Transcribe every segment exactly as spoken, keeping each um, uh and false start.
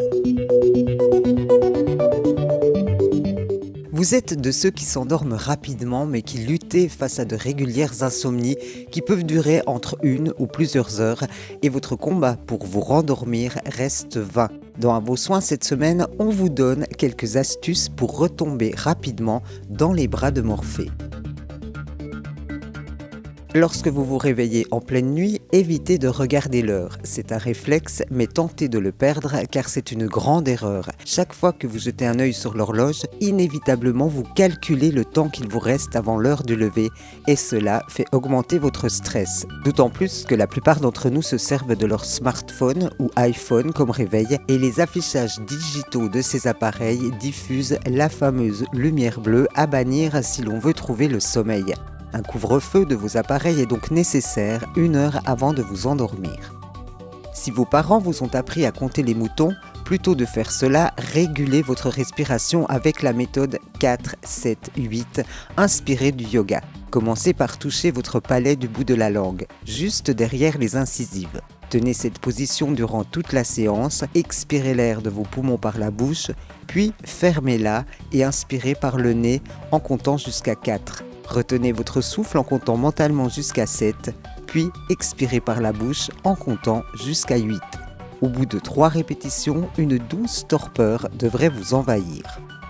Vous êtes de ceux qui s'endorment rapidement mais qui luttent face à de régulières insomnies qui peuvent durer entre une ou plusieurs heures et votre combat pour vous rendormir reste vain. Dans À vos soins cette semaine, on vous donne quelques astuces pour retomber rapidement dans les bras de Morphée. Lorsque vous vous réveillez en pleine nuit, évitez de regarder l'heure. C'est un réflexe, mais tentez de le perdre car c'est une grande erreur. Chaque fois que vous jetez un œil sur l'horloge, inévitablement vous calculez le temps qu'il vous reste avant l'heure du lever et cela fait augmenter votre stress. D'autant plus que la plupart d'entre nous se servent de leur smartphone ou iPhone comme réveil et les affichages digitaux de ces appareils diffusent la fameuse lumière bleue à bannir si l'on veut trouver le sommeil. Un couvre-feu de vos appareils est donc nécessaire une heure avant de vous endormir. Si vos parents vous ont appris à compter les moutons, plutôt de faire cela, régulez votre respiration avec la méthode quatre sept huit inspirée du yoga. Commencez par toucher votre palais du bout de la langue, juste derrière les incisives. Tenez cette position durant toute la séance, expirez l'air de vos poumons par la bouche, puis fermez-la et inspirez par le nez en comptant jusqu'à quatre. Retenez votre souffle en comptant mentalement jusqu'à sept, puis expirez par la bouche en comptant jusqu'à huit. Au bout de trois répétitions, une douce torpeur devrait vous envahir.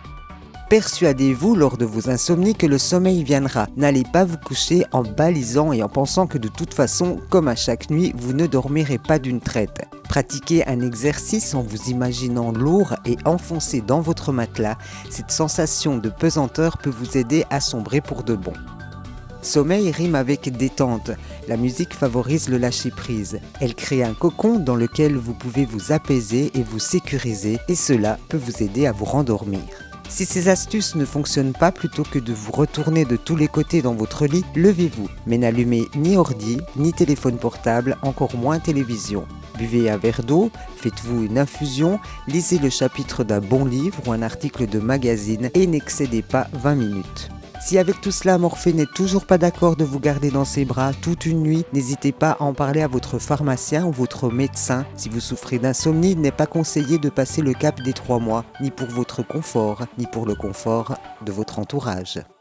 Persuadez-vous lors de vos insomnies que le sommeil viendra. N'allez pas vous coucher en balisant et en pensant que de toute façon, comme à chaque nuit, vous ne dormirez pas d'une traite. Pratiquez un exercice en vous imaginant lourd et enfoncé dans votre matelas. Cette sensation de pesanteur peut vous aider à sombrer pour de bon. Sommeil rime avec détente. La musique favorise le lâcher-prise. Elle crée un cocon dans lequel vous pouvez vous apaiser et vous sécuriser et cela peut vous aider à vous rendormir. Si ces astuces ne fonctionnent pas, plutôt que de vous retourner de tous les côtés dans votre lit, levez-vous, mais n'allumez ni ordi, ni téléphone portable, encore moins télévision. Buvez un verre d'eau, faites-vous une infusion, lisez le chapitre d'un bon livre ou un article de magazine et n'excédez pas vingt minutes. Si avec tout cela, Morphée n'est toujours pas d'accord de vous garder dans ses bras toute une nuit, n'hésitez pas à en parler à votre pharmacien ou votre médecin. Si vous souffrez d'insomnie, il n'est pas conseillé de passer le cap des trois mois, ni pour votre confort, ni pour le confort de votre entourage.